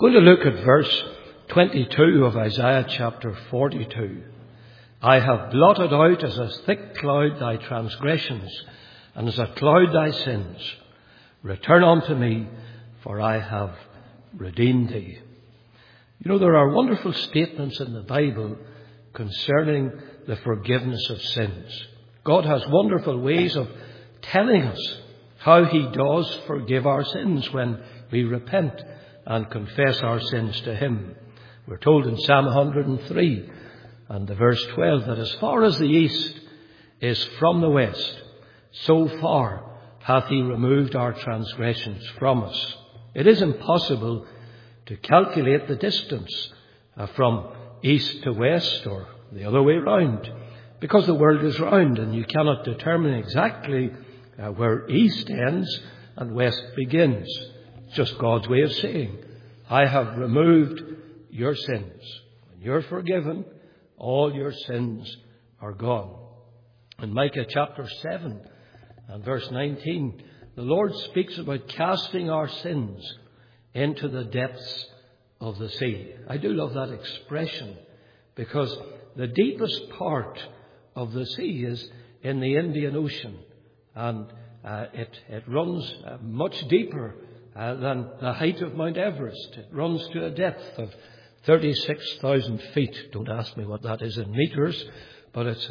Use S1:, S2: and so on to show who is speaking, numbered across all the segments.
S1: Going to look at verse 22 of Isaiah chapter 42. I have blotted out as a thick cloud thy transgressions, and as a cloud thy sins. Return unto me, for I have redeemed thee. You know, there are wonderful statements in the Bible concerning the forgiveness of sins. God has wonderful ways of telling us how He does forgive our sins when we repent and confess our sins to Him. We're told in Psalm 103 and the verse 12 that as far as the east is from the west, so far hath He removed our transgressions from us. It is impossible to calculate the distance from east to west or the other way round, because the world is round and you cannot determine exactly where east ends and west begins. It's just God's way of saying, I have removed your sins. When you're forgiven, all your sins are gone. In Micah chapter 7 and verse 19, the Lord speaks about casting our sins into the depths of the sea. I do love that expression, because the deepest part of the sea is in the Indian Ocean, and it runs much deeper than the height of Mount Everest. It runs to a depth of 36,000 feet. Don't ask me what that is in meters, but it's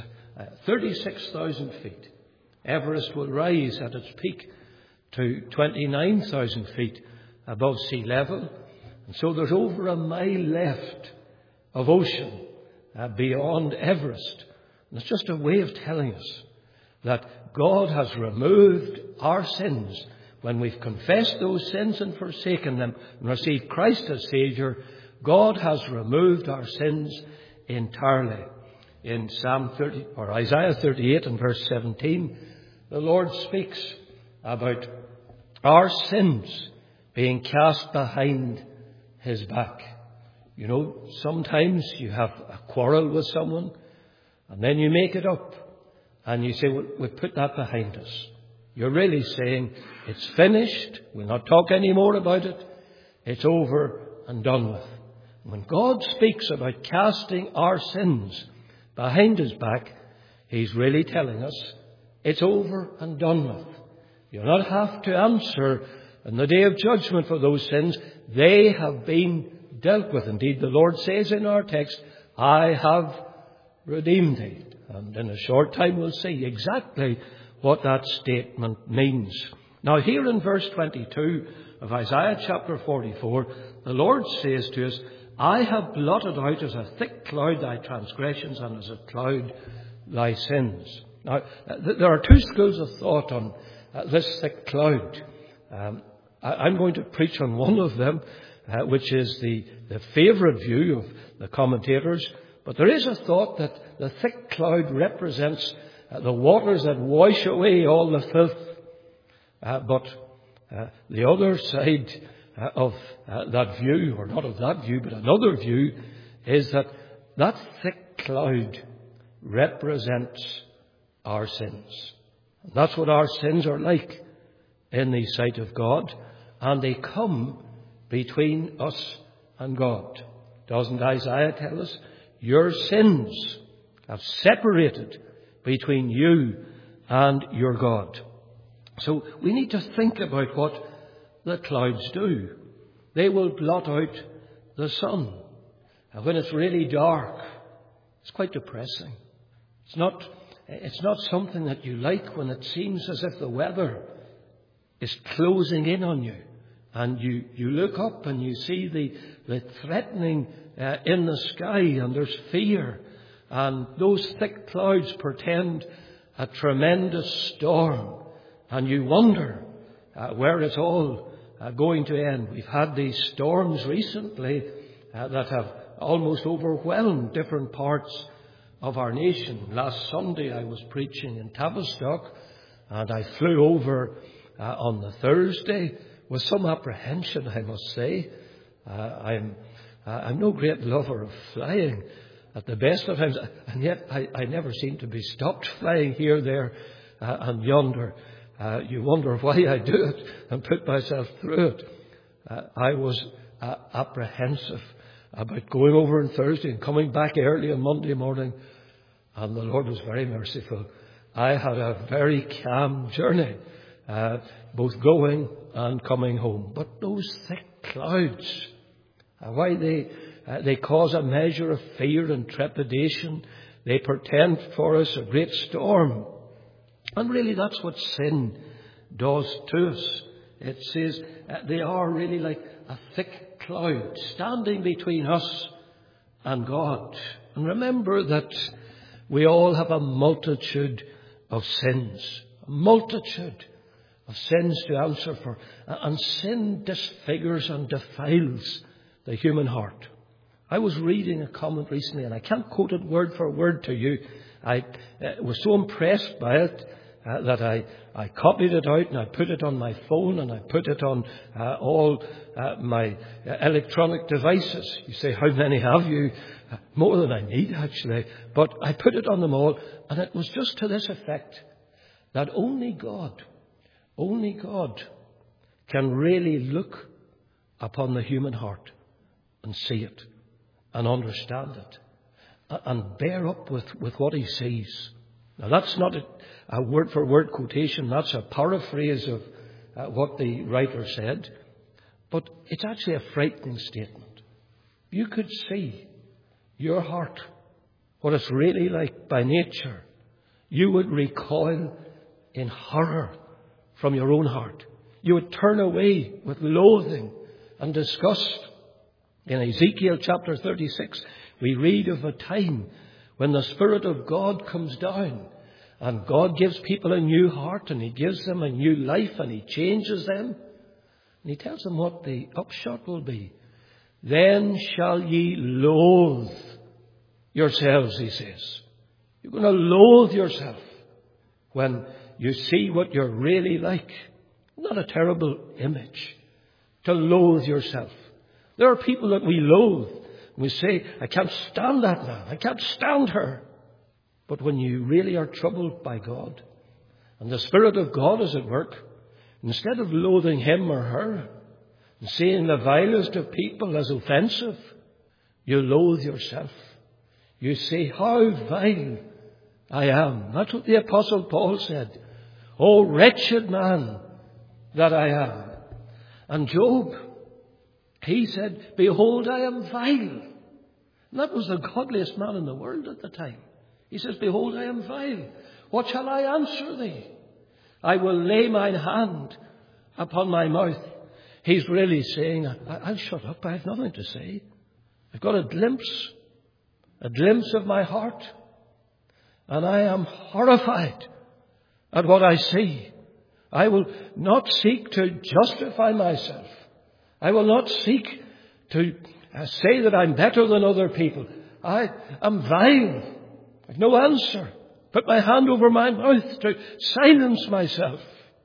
S1: 36,000 feet. Everest will rise at its peak to 29,000 feet above sea level. And so there's over a mile left of ocean beyond Everest. And it's just a way of telling us that God has removed our sins. When we've confessed those sins and forsaken them and received Christ as Saviour, God has removed our sins entirely. In Isaiah 38 and verse 17, the Lord speaks about our sins being cast behind His back. You know, sometimes you have a quarrel with someone and then you make it up and you say, well, we'll put that behind us. You're really saying, it's finished, we'll not talk any more about it, it's over and done with. When God speaks about casting our sins behind His back, He's really telling us it's over and done with. You'll not have to answer in the day of judgment for those sins. They have been dealt with. Indeed, the Lord says in our text, I have redeemed thee. And in a short time we'll see exactly what that statement means. Now here in verse 22 of Isaiah chapter 44, the Lord says to us, I have blotted out as a thick cloud thy transgressions, and as a cloud thy sins. Now, there are two schools of thought on this thick cloud. I'm going to preach on one of them, which is the favourite view of the commentators. But there is a thought that the thick cloud represents the waters that wash away all the filth. But the other side of that view, or not of that view, but another view, is that thick cloud represents our sins. And that's what our sins are like in the sight of God. And they come between us and God. Doesn't Isaiah tell us? Your sins have separated between you and your God. So we need to think about what the clouds do. They will blot out the sun. And when it's really dark, it's quite depressing. It's not something that you like when it seems as if the weather is closing in on you. And you look up and you see the threatening in the sky, and there's fear. And those thick clouds portend a tremendous storm. And you wonder where it's all going to end. We've had these storms recently that have almost overwhelmed different parts of our nation. Last Sunday I was preaching in Tavistock, and I flew over on the Thursday with some apprehension, I must say. I'm no great lover of flying at the best of times, and yet I never seem to be stopped flying here, there, and yonder. You wonder why I do it and put myself through it. I was apprehensive about going over on Thursday and coming back early on Monday morning. And the Lord was very merciful. I had a very calm journey, both going and coming home. But those thick clouds, why they cause a measure of fear and trepidation. They portend for us a great storm. And really that's what sin does to us. It says they are really like a thick cloud standing between us and God. And remember that we all have a multitude of sins. A multitude of sins to answer for. And sin disfigures and defiles the human heart. I was reading a comment recently, and I can't quote it word for word to you. I was so impressed by it that I copied it out and I put it on my phone and I put it on all my electronic devices. You say, how many have you? More than I need, actually. But I put it on them all, and it was just to this effect, that only God can really look upon the human heart and see it and understand it and bear up with what he sees. Now, that's not a word-for-word quotation. That's a paraphrase of what the writer said. But it's actually a frightening statement. You could see your heart, what it's really like by nature. You would recoil in horror from your own heart. You would turn away with loathing and disgust. In Ezekiel chapter 36, we read of a time when the Spirit of God comes down and God gives people a new heart and he gives them a new life and he changes them. And he tells them what the upshot will be. Then shall ye loathe yourselves, he says. You're going to loathe yourself when you see what you're really like. Not a terrible image to loathe yourself. There are people that we loathe. We say, I can't stand that man. I can't stand her. But when you really are troubled by God and the Spirit of God is at work, instead of loathing him or her and seeing the vilest of people as offensive, you loathe yourself. You say, how vile I am. That's what the Apostle Paul said. Oh, wretched man that I am. And Job, he said, behold, I am vile. And that was the godliest man in the world at the time. He says, behold, I am vile. What shall I answer thee? I will lay mine hand upon my mouth. He's really saying, I'll shut up. I have nothing to say. I've got a glimpse of my heart. And I am horrified at what I see. I will not seek to justify myself. I will not seek to say that I'm better than other people. I am vile. I've no answer. Put my hand over my mouth to silence myself.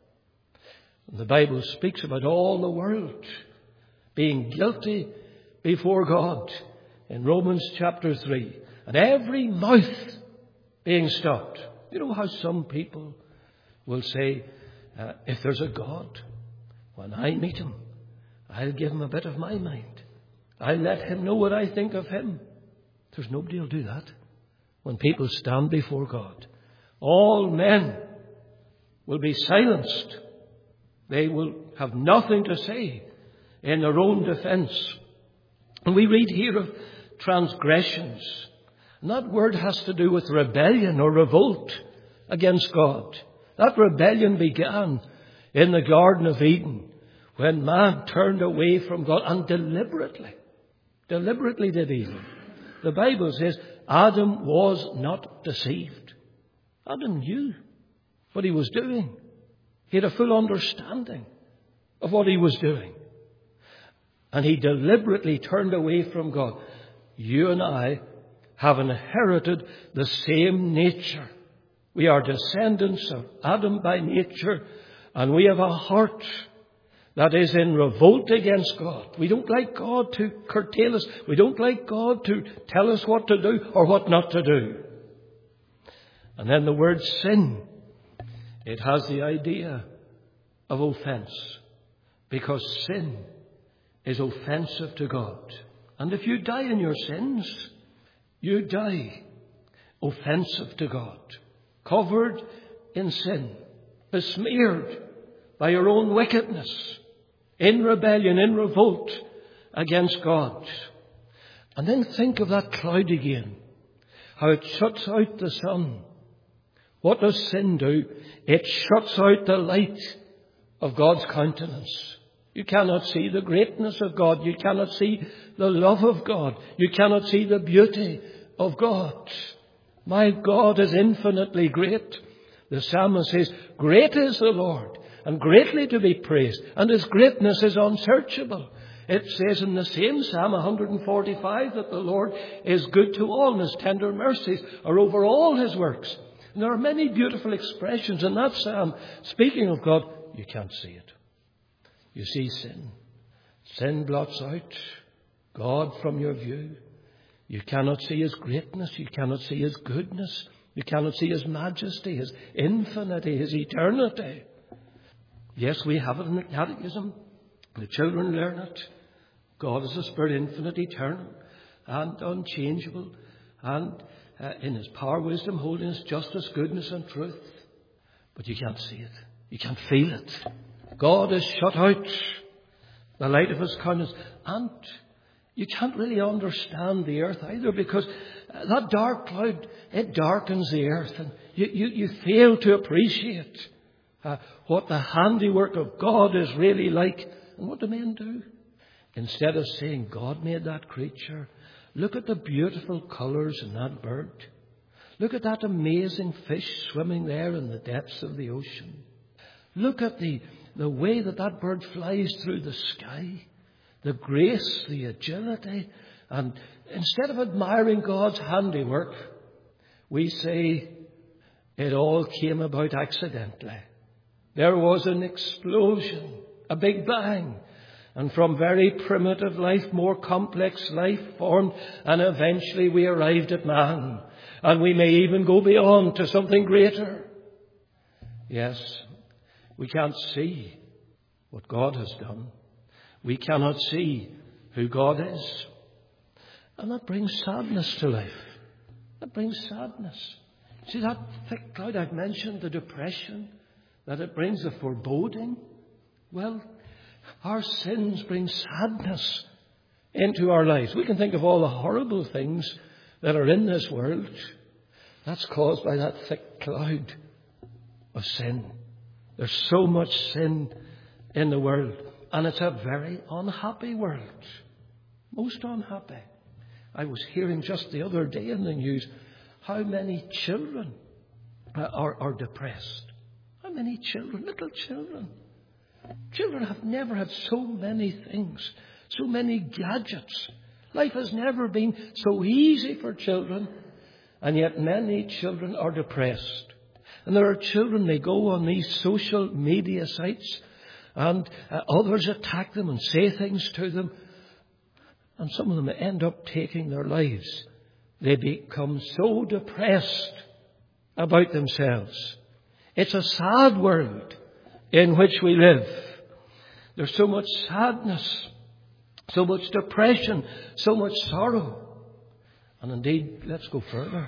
S1: And the Bible speaks about all the world being guilty before God in Romans chapter 3. And every mouth being stopped. You know how some people will say, if there's a God, when I meet him, I'll give him a bit of my mind. I'll let him know what I think of him. There's nobody who'll do that. When people stand before God, all men will be silenced. They will have nothing to say in their own defense. And we read here of transgressions. And that word has to do with rebellion or revolt against God. That rebellion began in the Garden of Eden when man turned away from God and deliberately did evil. The Bible says Adam was not deceived. Adam knew what he was doing. He had a full understanding of what he was doing. And he deliberately turned away from God. You and I have inherited the same nature. We are descendants of Adam by nature, and we have a heart that is in revolt against God. We don't like God to curtail us. We don't like God to tell us what to do or what not to do. And then the word sin, it has the idea of offense, because sin is offensive to God. And if you die in your sins, you die offensive to God, covered in sin, besmeared by your own wickedness, in rebellion, in revolt against God. And then think of that cloud again, how it shuts out the sun. What does sin do? It shuts out the light of God's countenance. You cannot see the greatness of God. You cannot see the love of God. You cannot see the beauty of God. My God is infinitely great. The psalmist says, great is the Lord, and greatly to be praised, and His greatness is unsearchable. It says in the same Psalm 145 that the Lord is good to all, and His tender mercies are over all His works. And there are many beautiful expressions in that psalm speaking of God. You can't see it. You see sin. Sin blots out God from your view. You cannot see His greatness. You cannot see His goodness. You cannot see His majesty, His infinity, His eternity. Yes, we have it in the Catechism. The children learn it. God is a Spirit, infinite, eternal, and unchangeable, and in His power, wisdom, holiness, justice, goodness, and truth. But you can't see it. You can't feel it. God has shut out the light of His countenance. And you can't really understand the earth either, because that dark cloud, it darkens the earth. And you fail to appreciate what the handiwork of God is really like. And what do men do? Instead of saying, God made that creature, look at the beautiful colours in that bird. Look at that amazing fish swimming there in the depths of the ocean. Look at the way that bird flies through the sky. The grace, the agility. And instead of admiring God's handiwork, we say it all came about accidentally. There was an explosion, a big bang. And from very primitive life, more complex life formed, and eventually we arrived at man. And we may even go beyond to something greater. Yes, we can't see what God has done. We cannot see who God is. And that brings sadness to life. That brings sadness. See that thick cloud I've mentioned, the depression, that it brings the foreboding? Well, our sins bring sadness into our lives. We can think of all the horrible things that are in this world. That's caused by that thick cloud of sin. There's so much sin in the world. And it's a very unhappy world. Most unhappy. I was hearing just the other day in the news how many children are depressed. How many children, little children. Children have never had so many things, so many gadgets. Life has never been so easy for children, and yet many children are depressed. And there are children, they go on these social media sites, and others attack them and say things to them, and some of them end up taking their lives. They become so depressed about themselves. It's a sad world in which we live. There's so much sadness, so much depression, so much sorrow. And indeed, let's go further.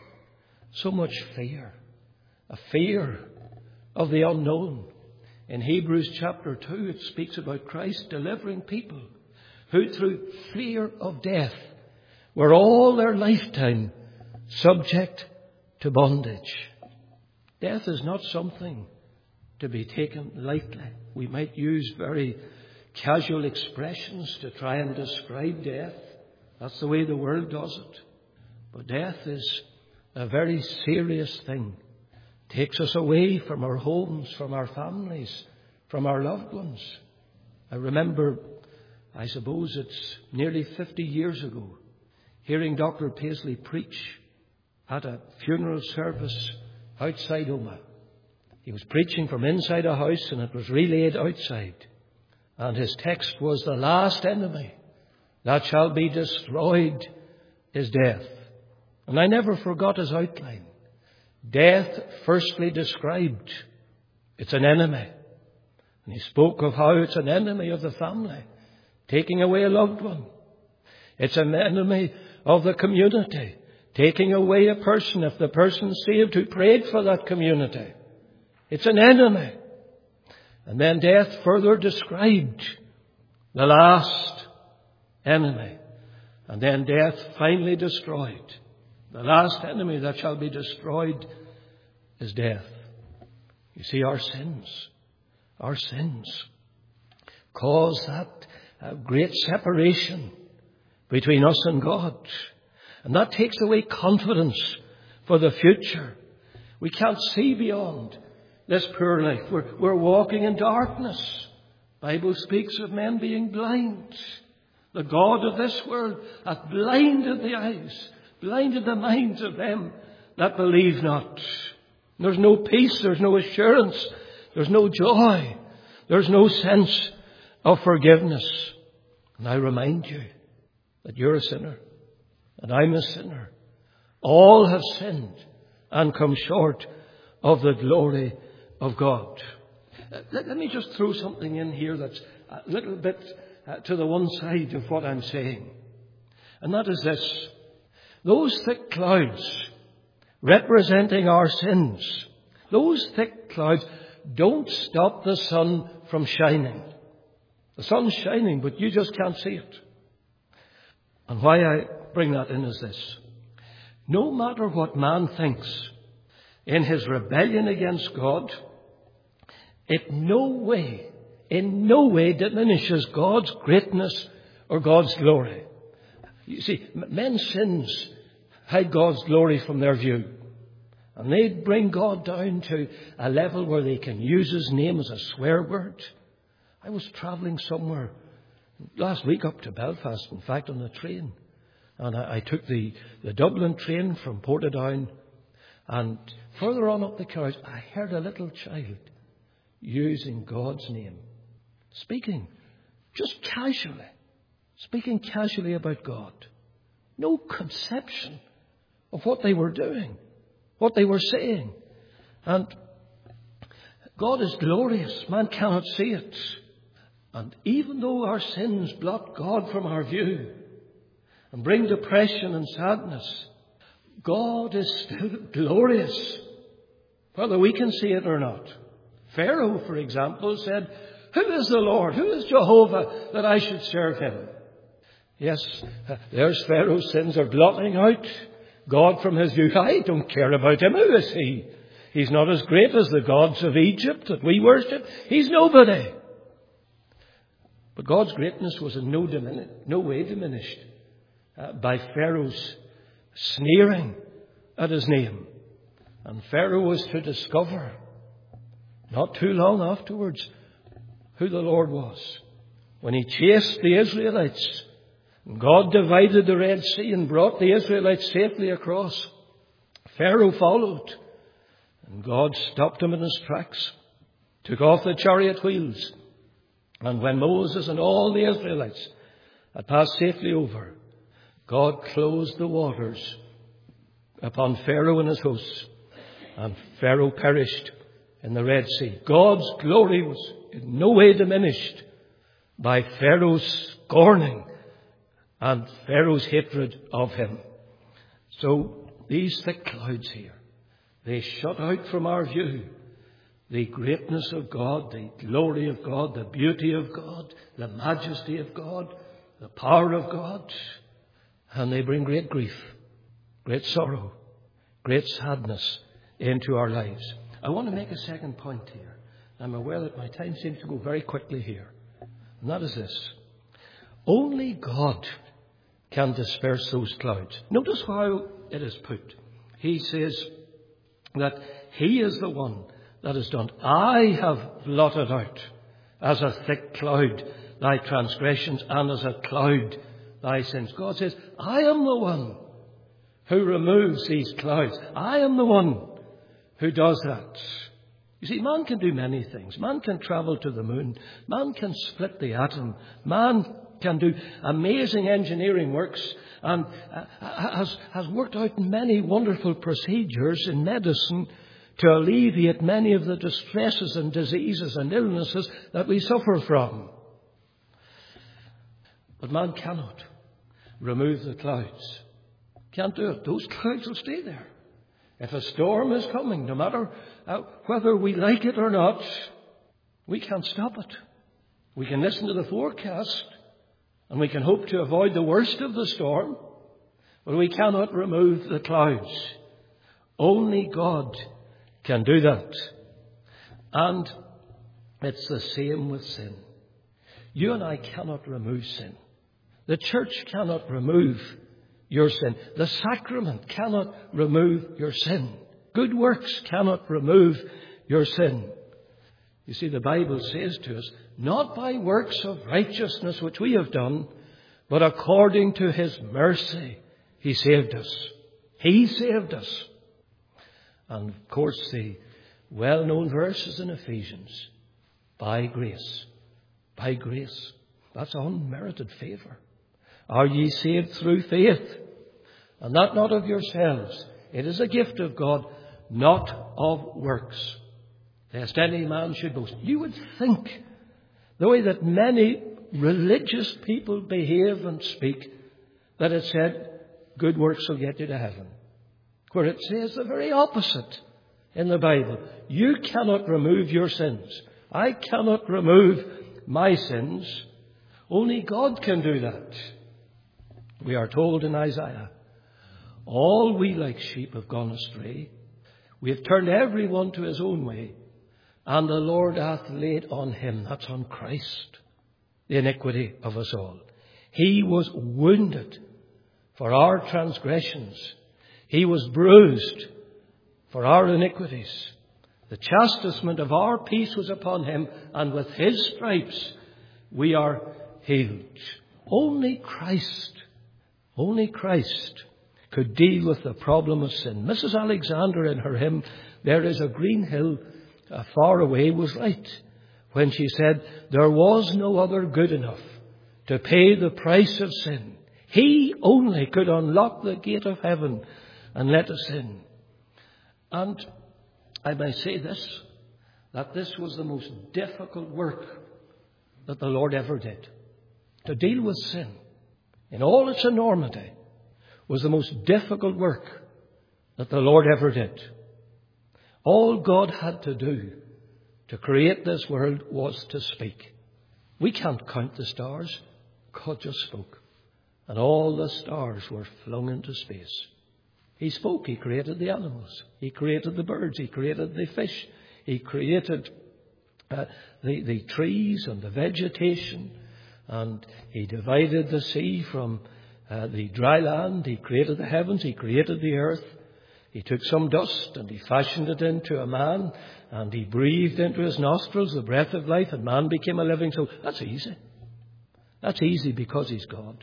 S1: So much fear. A fear of the unknown. In Hebrews chapter 2, it speaks about Christ delivering people who through fear of death were all their lifetime subject to bondage. Death is not something to be taken lightly. We might use very casual expressions to try and describe death. That's the way the world does it. But death is a very serious thing. It takes us away from our homes, from our families, from our loved ones. I remember, I suppose it's nearly 50 years ago, hearing Dr. Paisley preach at a funeral service outside Omagh. He was preaching from inside a house and it was relayed outside. And his text was, the last enemy that shall be destroyed is death. And I never forgot his outline. Death, firstly described, it's an enemy. And he spoke of how it's an enemy of the family. taking away a loved one. It's an enemy of the community, taking away a person, if the person's saved, who prayed for that community. It's an enemy. And then death further described, the last enemy. And then death finally destroyed. The last enemy that shall be destroyed is death. You see, our sins cause that great separation between us and God. And that takes away confidence for the future. We can't see beyond this poor life. We're walking in darkness. The Bible speaks of men being blind. The God of this world hath blinded the eyes, blinded the minds of them that believe not. There's no peace, there's no assurance, there's no joy, there's no sense of forgiveness. And I remind you that you're a sinner, and I'm a sinner. All have sinned and come short of the glory of God. Let me just throw something in here that's a little bit to the one side of what I'm saying. And that is this. Those thick clouds representing our sins, those thick clouds don't stop the sun from shining. The sun's shining, but you just can't see it. And why I bring that in is this. No matter what man thinks in his rebellion against God, it in no way diminishes God's greatness or God's glory. You see, men's sins hide God's glory from their view. And they bring God down to a level where they can use His name as a swear word. I was travelling somewhere last week up to Belfast, in fact, on a train. And I took the Dublin train from Portadown. And further on up the carriage, I heard a little child using God's name. Speaking just casually. Speaking casually about God. No conception of what they were doing. What they were saying. And God is glorious. Man cannot see it. And even though our sins blot God from our view and bring depression and sadness, God is still glorious, whether we can see it or not. Pharaoh, for example, said, "Who is the Lord? Who is Jehovah that I should serve Him?" Yes, there's Pharaoh's sins are blotting out God from his view. I don't care about him. Who is he? He's not as great as the gods of Egypt that we worship. He's nobody. But God's greatness was in no way diminished by Pharaoh's sneering at his name. And Pharaoh was to discover, not too long afterwards, who the Lord was. When he chased the Israelites, God divided the Red Sea and brought the Israelites safely across. Pharaoh followed, and God stopped him in his tracks, took off the chariot wheels. And when Moses and all the Israelites had passed safely over, God closed the waters upon Pharaoh and his hosts, and Pharaoh perished in the Red Sea. God's glory was in no way diminished by Pharaoh's scorning and Pharaoh's hatred of him. So these thick clouds here, they shut out from our view the greatness of God, the glory of God, the beauty of God, the majesty of God, the power of God. And they bring great grief, great sorrow, great sadness into our lives. I want to make a second point here. I'm aware that my time seems to go very quickly here. And that is this. Only God can disperse those clouds. Notice how it is put. He says that He is the one that has done. I have blotted out as a thick cloud thy transgressions, and as a cloud thy sins. God says, I am the one who removes these clouds. I am the one who does that. You see, man can do many things. Man can travel to the moon. Man can split the atom. Man can do amazing engineering works and has worked out many wonderful procedures in medicine to alleviate many of the distresses and diseases and illnesses that we suffer from. But man cannot remove the clouds. Can't do it. Those clouds will stay there. If a storm is coming, no matter whether we like it or not, we can't stop it. We can listen to the forecast and we can hope to avoid the worst of the storm, but we cannot remove the clouds. Only God can do that. And it's the same with sin. You and I cannot remove sin. The church cannot remove your sin. The sacrament cannot remove your sin. Good works cannot remove your sin. You see, the Bible says to us, not by works of righteousness which we have done, but according to his mercy, he saved us. He saved us. And of course, the well-known verses in Ephesians, by grace. By grace. That's unmerited favour. Are ye saved through faith? And that not of yourselves. It is a gift of God, not of works, lest any man should boast. You would think, the way that many religious people behave and speak, that it said, good works will get you to heaven. Where it says the very opposite in the Bible. You cannot remove your sins. I cannot remove my sins. Only God can do that. We are told in Isaiah, all we like sheep have gone astray. We have turned every one to his own way. And the Lord hath laid on him, that's on Christ, the iniquity of us all. He was wounded for our transgressions. He was bruised for our iniquities. The chastisement of our peace was upon him, and with his stripes we are healed. Only Christ could deal with the problem of sin. Mrs. Alexander, in her hymn, There is a Green Hill Far Away, was right when she said, there was no other good enough to pay the price of sin. He only could unlock the gate of heaven and let us in. And I may say this, that this was the most difficult work that the Lord ever did. To deal with sin in all its enormity was the most difficult work that the Lord ever did. All God had to do to create this world was to speak. We can't count the stars. God just spoke. And all the stars were flung into space. He spoke. He created the animals. He created the birds. He created the fish. He created the trees and the vegetation. And he divided the sea from the dry land. He created the heavens. He created the earth. He took some dust and he fashioned it into a man, and he breathed into his nostrils the breath of life, and man became a living soul. That's easy. That's easy because he's God.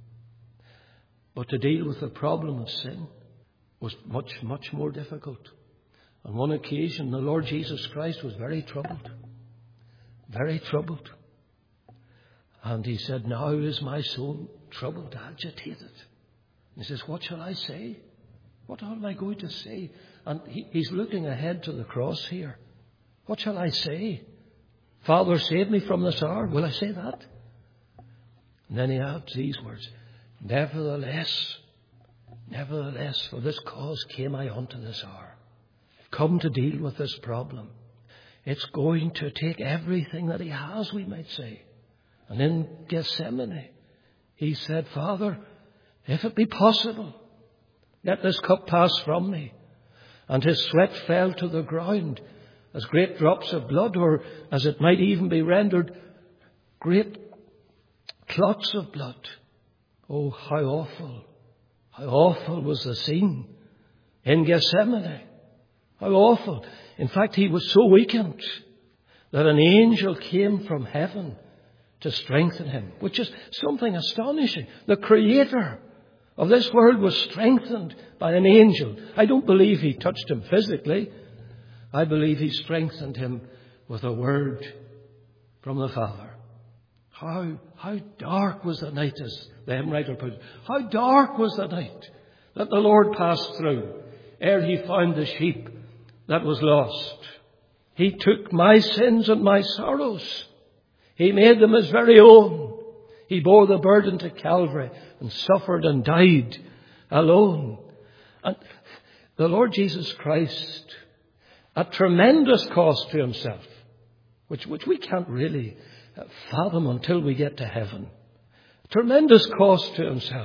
S1: But to deal with the problem of sin was much, much more difficult. On one occasion, the Lord Jesus Christ was very troubled. Very troubled. And he said, now is my soul troubled, agitated. And he says, what shall I say? What am I going to say? And he's looking ahead to the cross here. What shall I say? Father, save me from this hour. Will I say that? And then he adds these words. Nevertheless, for this cause came I unto this hour. I've come to deal with this problem. It's going to take everything that he has, we might say. And in Gethsemane, he said, Father, if it be possible, let this cup pass from me. And his sweat fell to the ground as great drops of blood, or as it might even be rendered, great clots of blood. Oh, how awful was the scene in Gethsemane. How awful. In fact, he was so weakened that an angel came from heaven to strengthen him, which is something astonishing. The Creator of this world was strengthened by an angel. I don't believe he touched him physically. I believe he strengthened him with a word from the Father. How dark was the night, as the hymn writer put it. How dark was the night that the Lord passed through ere he found the sheep that was lost. He took my sins and my sorrows. He made them his very own. He bore the burden to Calvary and suffered and died alone. And the Lord Jesus Christ, at tremendous cost to himself, which we can't really fathom until we get to heaven, tremendous cost to himself,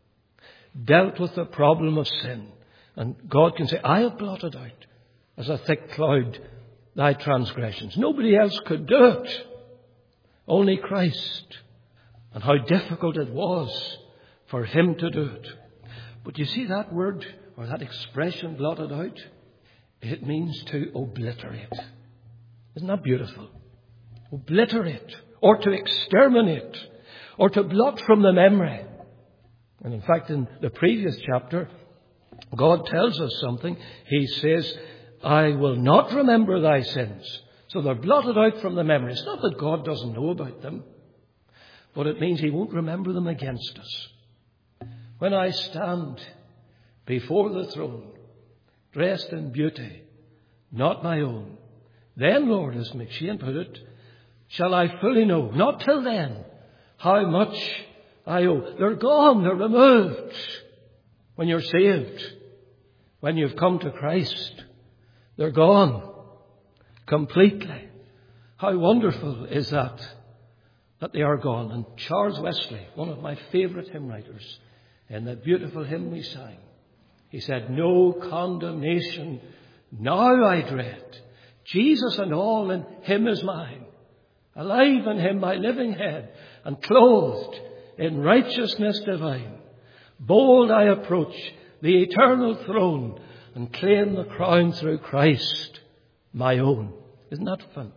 S1: dealt with the problem of sin. And God can say, I have blotted out as a thick cloud thy transgressions. Nobody else could do it. Only Christ. And how difficult it was for him to do it. But you see that word or that expression, blotted out? It means to obliterate. Isn't that beautiful? Obliterate, or to exterminate, or to blot from the memory. And in fact, in the previous chapter, God tells us something. He says, I will not remember thy sins. So they're blotted out from the memory. It's not that God doesn't know about them, but it means he won't remember them against us. When I stand before the throne, dressed in beauty, not my own, then, Lord, as McShane put it, shall I fully know, not till then, how much I owe. They're gone, they're removed. When you're saved, when you've come to Christ, they're gone completely. How wonderful is that they are gone. And Charles Wesley, one of my favourite hymn writers, in that beautiful hymn we sang, he said, no condemnation now I dread. Jesus and all in him is mine. Alive in him my living head, and clothed in righteousness divine. Bold I approach the eternal throne, and claim the crown through Christ, my own. Isn't that fun?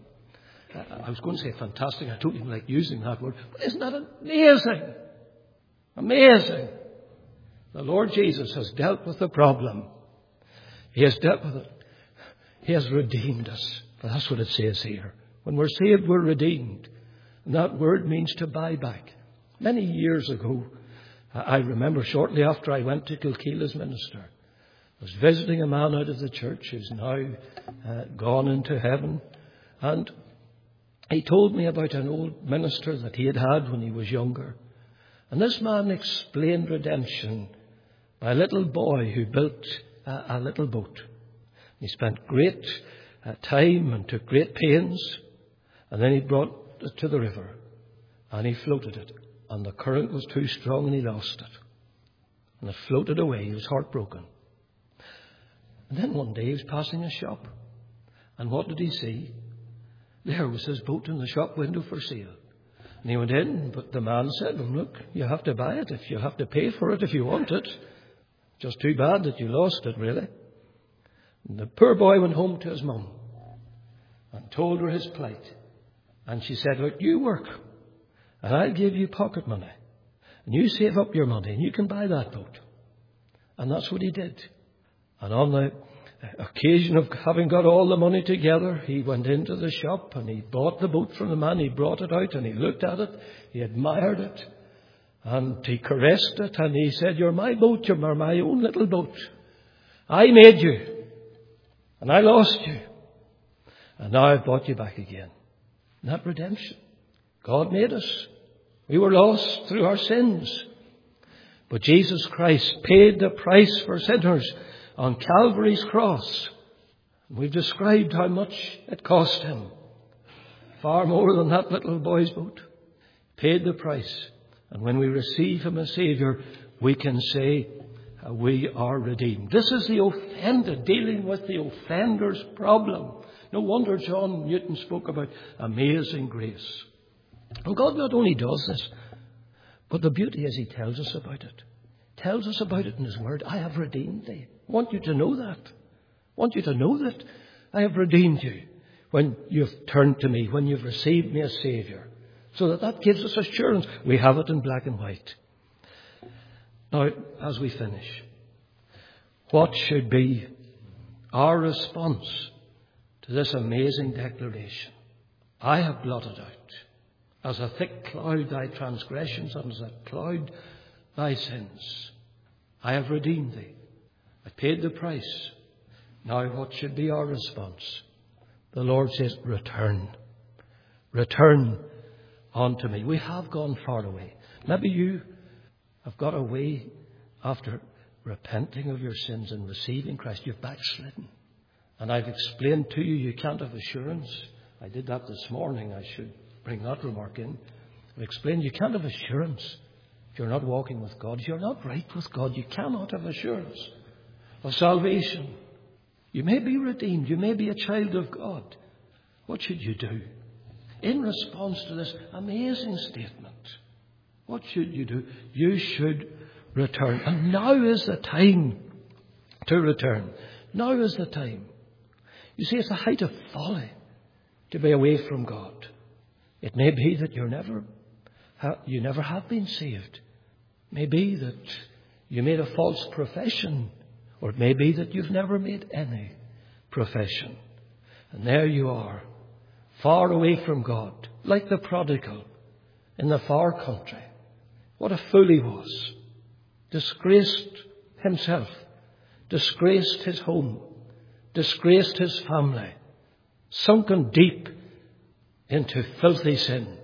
S1: I was going to say fantastic. I don't even like using that word. But isn't that amazing? Amazing. The Lord Jesus has dealt with the problem. He has dealt with it. He has redeemed us. For that's what it says here. When we're saved, we're redeemed. And that word means to buy back. Many years ago, I remember shortly after I went to Kilkeel as minister, I was visiting a man out of the church who's now gone into heaven. And he told me about an old minister that he had had when he was younger. And this man explained redemption by a little boy who built a little boat. He spent great time and took great pains. And then he brought it to the river. And he floated it. And the current was too strong and he lost it. And it floated away. He was heartbroken. And then one day he was passing a shop. And what did he see? There was his boat in the shop window for sale. And he went in, but the man said, well, look, you have to buy it. If you have to pay for it if you want it. Just too bad that you lost it, really. And the poor boy went home to his mum and told her his plight. And she said, look, you work and I'll give you pocket money. And you save up your money and you can buy that boat. And that's what he did. And on the occasion of having got all the money together, he went into the shop and he bought the boat from the man. He brought it out and he looked at it. He admired it and he caressed it and he said, you're my boat, you're my own little boat. I made you and I lost you. And now I've bought you back again. Not redemption. God made us. We were lost through our sins. But Jesus Christ paid the price for sinners on Calvary's cross. We've described how much it cost him. Far more than that little boy's boat. Paid the price. And when we receive him as Saviour, we can say we are redeemed. This is the offended, dealing with the offender's problem. No wonder John Newton spoke about amazing grace. And God not only does this, but the beauty is he tells us about it. Tells us about it in his word. I have redeemed thee. I want you to know that. I want you to know that I have redeemed you when you've turned to me, when you've received me as Saviour. So that gives us assurance. We have it in black and white. Now, as we finish, what should be our response to this amazing declaration? I have blotted out as a thick cloud thy transgressions, and as a cloud thy sins. I have redeemed thee. I paid the price. Now what should be our response? The Lord says, return. Return, unto me. We have gone far away. Maybe you have got away after repenting of your sins and receiving Christ. You've backslidden. And I've explained to you, you can't have assurance. I did that this morning. I should bring that remark in. I've explained you can't have assurance if you're not walking with God. If you're not right with God, you cannot have assurance of salvation. You may be redeemed. You may be a child of God. What should you do? In response to this amazing statement, what should you do? You should return. And now is the time to return. Now is the time. You see, it's a height of folly to be away from God. It may be that you never have been saved. It may be that you made a false profession. Or it may be that you've never made any profession. And there you are, far away from God, like the prodigal in the far country. What a fool he was. Disgraced himself, disgraced his home, disgraced his family, sunken deep into filthy sin,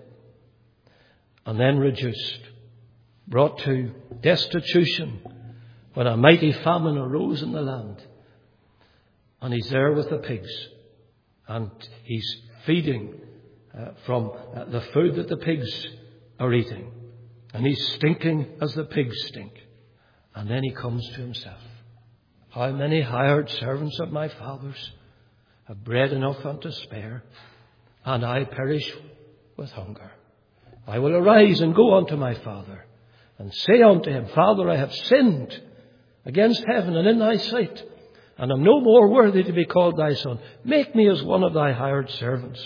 S1: and then reduced, brought to destitution when a mighty famine arose in the land. And he's there with the pigs, and he's feeding from the food that the pigs are eating, and he's stinking as the pigs stink. And then he comes to himself. How many hired servants of my father's have bread enough and to spare, and I perish with hunger. I will arise and go unto my father, and say unto him, Father, I have sinned against heaven and in thy sight, and am no more worthy to be called thy son. Make me as one of thy hired servants.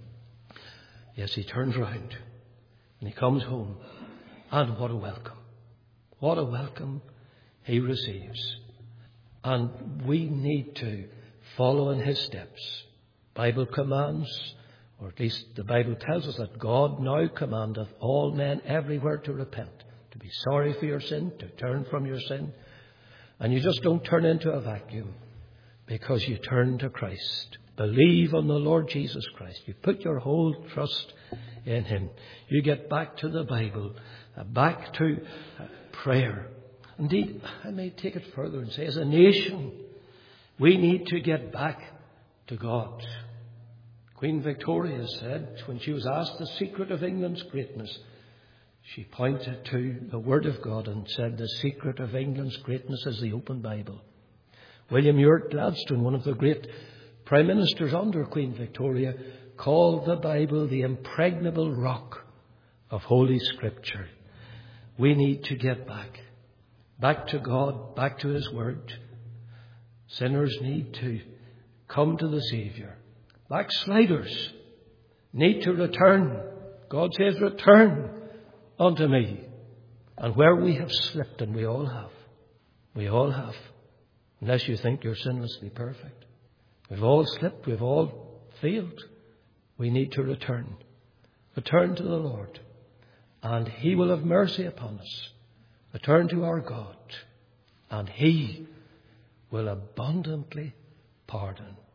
S1: Yes, he turns round and he comes home, and what a welcome. What a welcome he receives. And we need to follow in his steps. Bible commands, or at least the Bible tells us that God now commandeth all men everywhere to repent, to be sorry for your sin, to turn from your sin. And you just don't turn into a vacuum, because you turn to Christ. Believe on the Lord Jesus Christ. You put your whole trust in him. You get back to the Bible, back to prayer. Indeed, I may take it further and say, as a nation, we need to get back to God. Queen Victoria said, when she was asked the secret of England's greatness, she pointed to the Word of God and said, the secret of England's greatness is the open Bible. William Ewart Gladstone, one of the great prime ministers under Queen Victoria, called the Bible the impregnable rock of Holy Scripture. We need to get back to God, back to his Word. Sinners need to come to the Saviour. Backsliders need to return. God says, return unto me. And where we have slipped, and we all have, unless you think you're sinlessly perfect. We've all slipped, we've all failed. We need to return. Return to the Lord, and he will have mercy upon us. Return to our God, and he will abundantly pardon.